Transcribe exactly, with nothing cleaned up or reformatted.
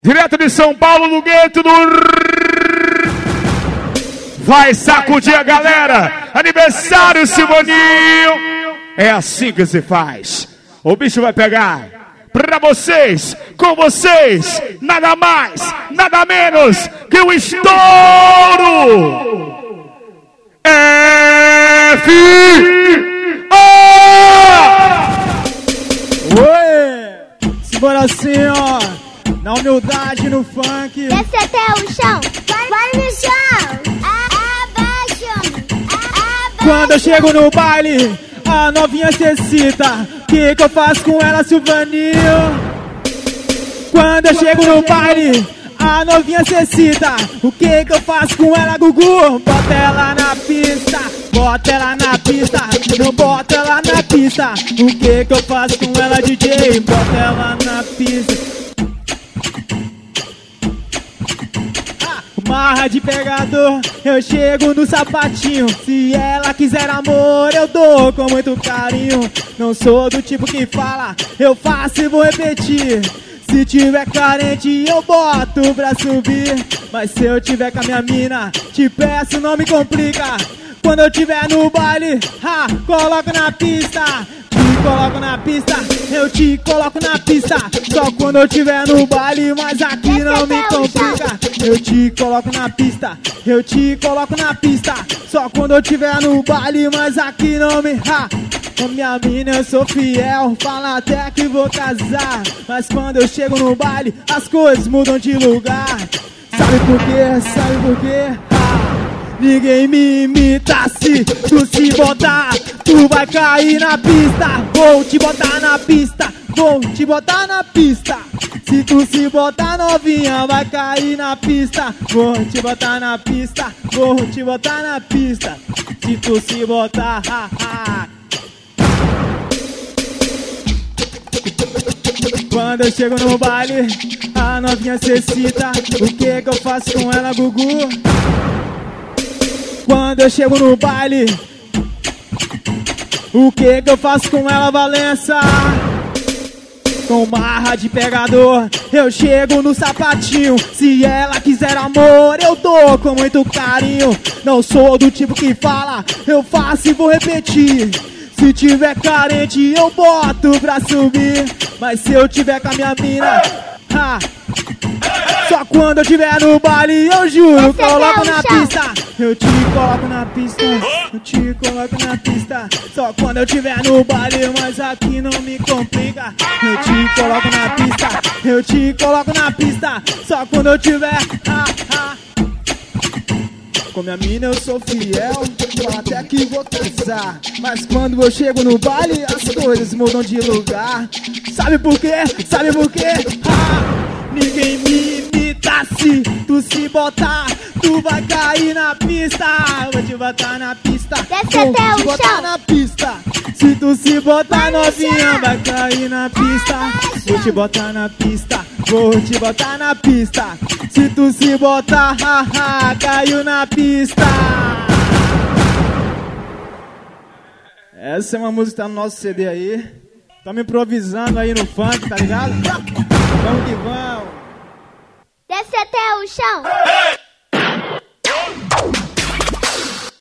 Direto de São Paulo, no gueto do... Vai sacudir a galera. Aniversário, Simoninho. É assim que se faz. O bicho vai pegar. Pra vocês, com vocês, nada mais, nada menos que o estouro. F O Oi! Simbora assim, ó. Na humildade, no funk. Desce até o chão. Vai, vai no chão. Abaixo. Abaixo. Quando eu chego no baile, a novinha cecita. Que que eu faço com ela, Silvaninho? Quando eu chego no baile, a novinha cecita. O que que eu faço com ela, Gugu? Bota ela na pista, bota ela na pista. Não bota ela na pista. O que que eu faço com ela, D J? Bota ela na pista. Marra de pegador, eu chego no sapatinho. Se ela quiser amor, eu dou com muito carinho. Não sou do tipo que fala, eu faço e vou repetir. Se tiver carente, eu boto pra subir. Mas se eu tiver com a minha mina, te peço, não me complica. Quando eu tiver no baile, ha, coloco na pista. Te coloco na pista, eu te coloco na pista. Só quando eu tiver no baile, mas aqui não me complica. Eu te coloco na pista, eu te coloco na pista. Só quando eu tiver no baile, mas aqui não me... Ha! Com minha mina eu sou fiel, fala até que vou casar. Mas quando eu chego no baile, as coisas mudam de lugar. Sabe por quê? Sabe por quê? Ha! Ninguém me imita, se tu se botar, tu vai cair na pista. Vou te botar na pista, vou te botar na pista. Se tu se botar novinha, vai cair na pista. Vou te botar na pista, vou te botar na pista. Se tu se botar, ha, ha. Quando eu chego no baile, a novinha cecita. O que que eu faço com ela, Gugu? Quando eu chego no baile, o que que eu faço com ela, Valença? Com marra de pegador, eu chego no sapatinho. Se ela quiser amor, eu dou com muito carinho. Não sou do tipo que fala, eu faço e vou repetir. Se tiver carente, eu boto pra subir. Mas se eu tiver com a minha mina, ha, só quando eu tiver no baile, eu juro, coloco na pista. Eu te coloco na pista, eu te coloco na pista. Só quando eu tiver no baile, mas aqui não me complica. Eu te coloco na pista, eu te coloco na pista. Só quando eu tiver, ha, ha. Com minha mina eu sou fiel, falo até que vou casar. Mas quando eu chego no baile, as coisas mudam de lugar. Sabe por quê? Sabe por quê? Ha! Ninguém me imita, se tu se botar, tu vai cair na pista. Vou te botar na pista, desce vou até te o botar chão. na pista. Se tu se botar novinha, vai cair na pista. Vou te botar na pista, vou te botar na pista. Se tu se botar, haha, caiu na pista. Essa é uma música que tá no nosso C D aí. Tamo improvisando aí no funk, tá ligado? Vamos que vamos. Desce até o chão.